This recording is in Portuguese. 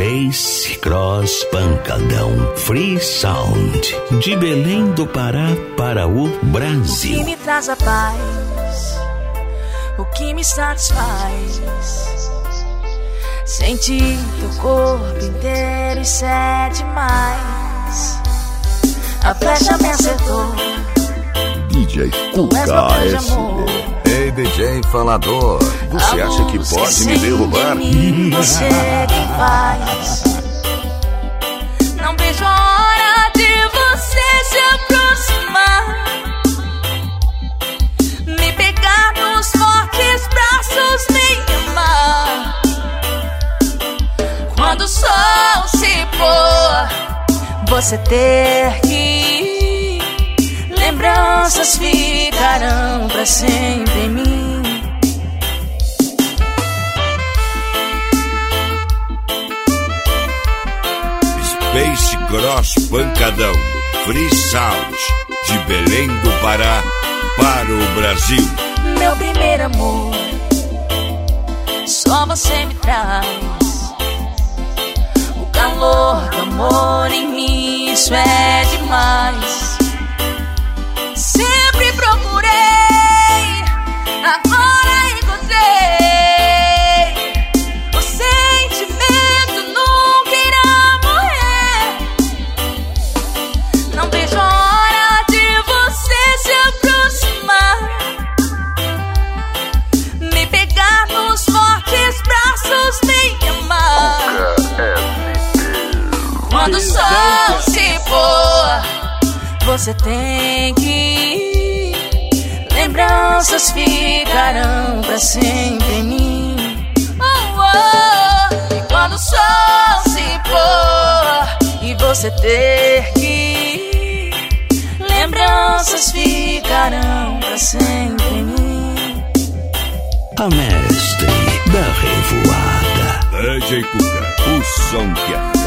Space Cross Pancadão Free Sound, de Belém do Pará para o Brasil. O que me traz a paz, o que me satisfaz, sentir teu corpo inteiro, isso é demais. A flecha me acertou, DJ Cuca SD. Ei, DJ falador, você acha que pode me derrubar? Você é quem faz. Não vejo a hora de você se aproximar, me pegar nos fortes braços, me amar. Quando o sol se pôr, você ter que ir, lembranças ficarão pra sempre em mim. Space Cross Pancadão Free Sound, de Belém do Pará para o Brasil. Meu primeiro amor, só você me traz o calor do amor em mim, isso é demais. Sempre procurei, agora encontrei. O sentimento nunca irá morrer. Não vejo a hora de você se aproximar, me pegar nos fortes braços, me amar. Quando o sol se pôr, você tem que ir, lembranças ficarão pra sempre em mim. Oh, oh. E quando o sol se pôr e você ter que ir, lembranças ficarão pra sempre em mim. A mestre da revoada, DJ Cuca, o som que é